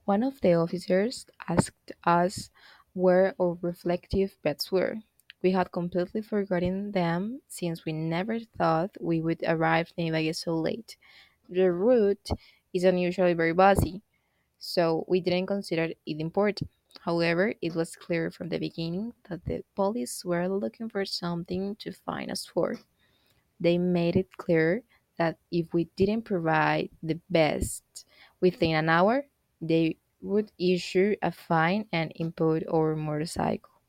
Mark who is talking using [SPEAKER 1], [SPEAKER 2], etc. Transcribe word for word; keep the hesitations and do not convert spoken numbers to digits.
[SPEAKER 1] One of the officers asked us where our reflective pets were. We had completely forgotten them since we never thought we would arrive nearby so late. The route is unusually very busy, so we didn't consider it important. However, it was clear from the beginning that the police were looking for something to find us for. They made it clear that if we didn't provide the best within an hour, they would issue a fine and impound our motorcycle.